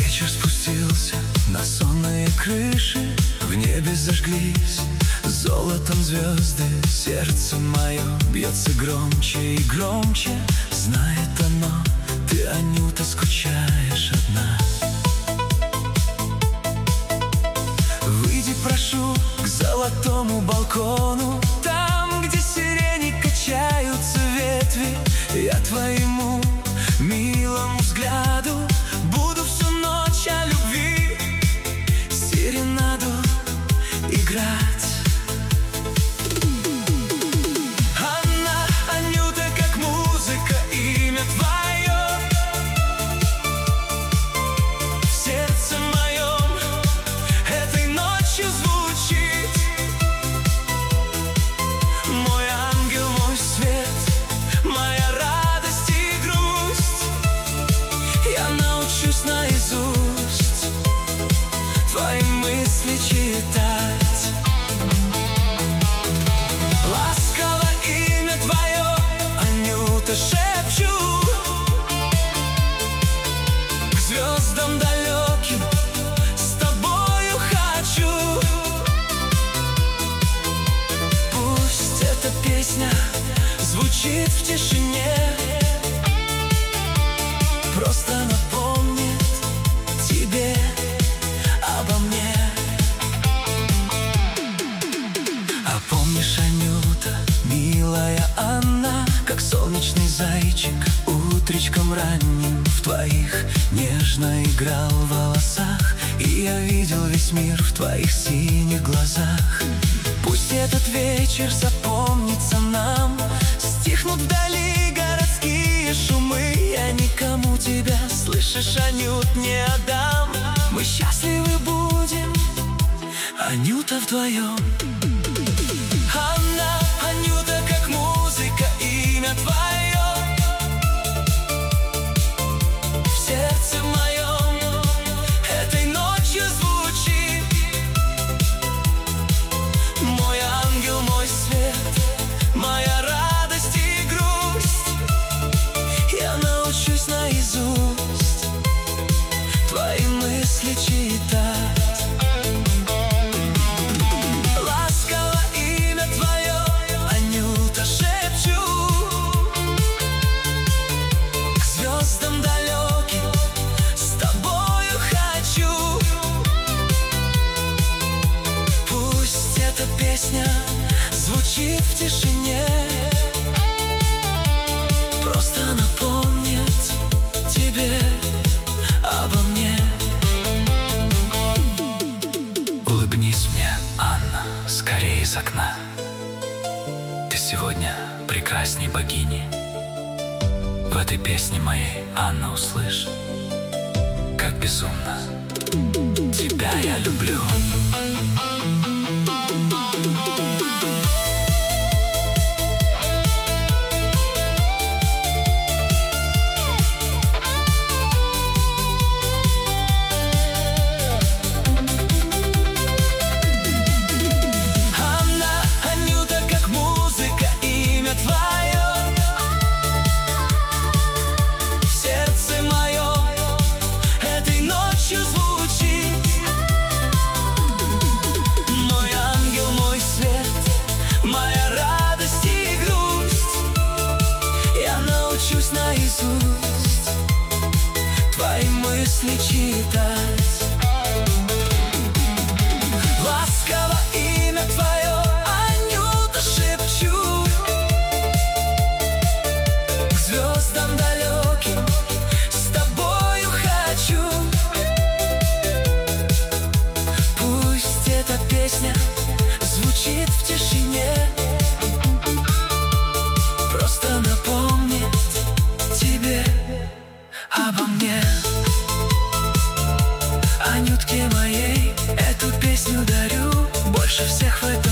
Вечер спустился на сонные крыши, в небе зажглись золотом звезды. Сердце мое бьется громче и громче, знает оно, ты, Анюта, скучаешь одна. Выйди, прошу, к золотому балкону, там, где сирени качаются ветви. Я твоему милому взгляду буду всю ночь о любви серенаду играть. Анна, Анюта, как музыка, имя твое в сердце моем этой ночью звучит. Мой ангел, мой свет, моя радость и грусть. Я научусь наизусть твои мысли читать. Ласково имя твое, Анюта, шепчу к звездам далеким, с тобою хочу. Пусть эта песня звучит в тишине, просто напомнит тебе обо мне. А помнишь, Анюта, милая Анна, как солнечный зайчик утречком ранним в твоих нежно играл в волосах, и я видел весь мир в твоих синих глазах. Пусть этот вечер запомнится нам, стихнут вдали городские шумы. Я никому тебя, слышишь, Анют, не отдам. Мы счастливы будем, Анюта, вдвоем. Анна, Анюта, как музыка, имя твое в сердце моем этой ночью звучит. Мой ангел, мой свет, моя радость и грусть. Я научусь наизусть твои мысли читать. Ласково имя твое, Анюта, шепчу к звездам далеким, с тобою хочу. Пусть эта песня звучит в тишине, просто напомнит тебе обо мне. Улыбнись мне, Анна, скорее из окна. Ты сегодня прекрасней богини. В этой песне моей, Анна, услышь, как безумно тебя я люблю. Наизусть твои мысли читать. Ласково имя твое, Анюта, шепчу к звездам далеким, с тобою хочу. Пусть эта песня звучит в тишине, просто напомнит тебе обо мне. Анютке моей эту песню дарю, больше всех в этом